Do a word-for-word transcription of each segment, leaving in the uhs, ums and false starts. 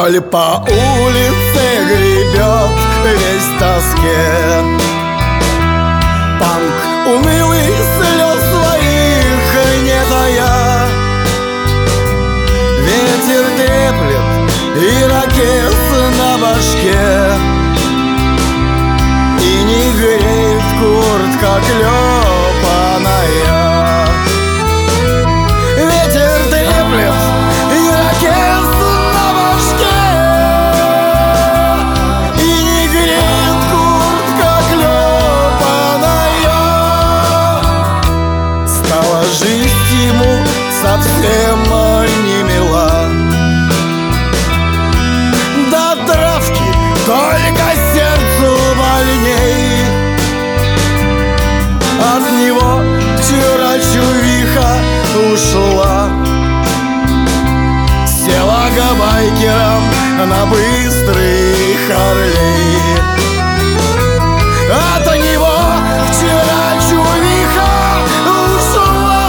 Боль по улице гребет весь в тоске. Панк унылый, слез своих не тая. Ветер треплет ирокез на башке, и не греет куртка клепаная. Ветер треплет ирокез на башке, и не греет куртка клепаная. Стала жизнь ему совсем не мила. До травки только сердцу больней. От него вчера чувиха ушла, села габайкером на быстрый Харлей. От него вчера чувиха ушла,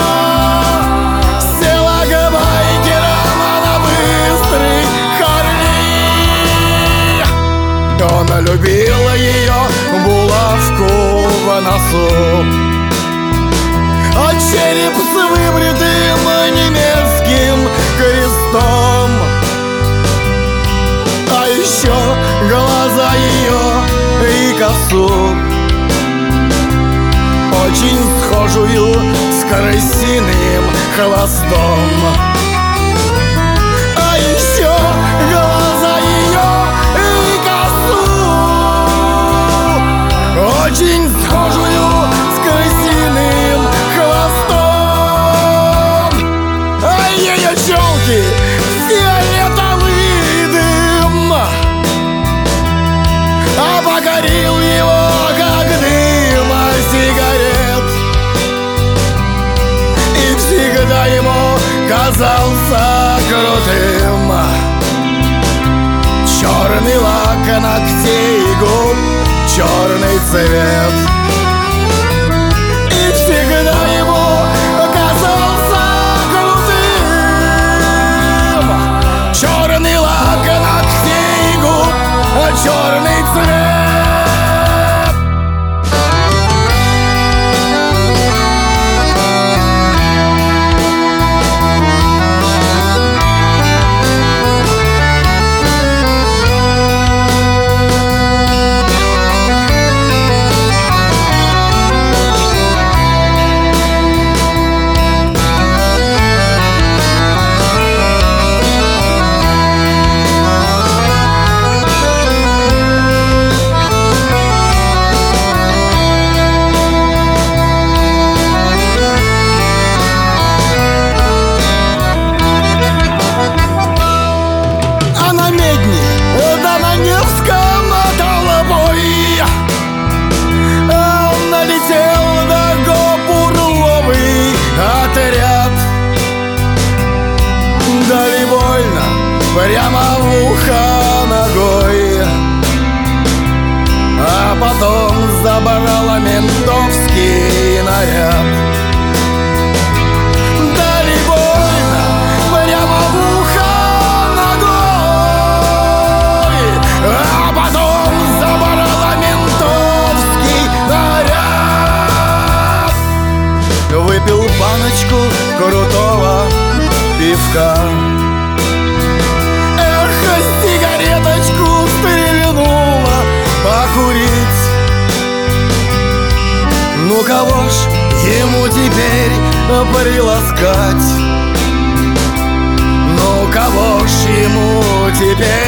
села габайкером на быстрый Харлей. Он любил ее булавку в носу, а череп с выбритым немецким крестом. А еще глаза ее и косу, очень схожую с крысиным хвостом. А еще глаза ее и косу, очень схожую с крысиным хвостом. А ее челки фиолетовый дым, а покорил его, как дым сигарет, и всегда ему казался крутым. Черный лак ногтей и губ, черный цвет, и всегда ему казался крутым. Черный лак ногтей и губ, черный цвет. Дали больно прямо в ухо ногой, а потом забрала ментовский наряд. Дали больно прямо в ухо ногой, а потом забрала ментовский наряд. Выпил баночку крутого пивка, эх, сигареточку стрельнула покурить. Ну кого ж ему теперь приласкать? Ну кого ж ему теперь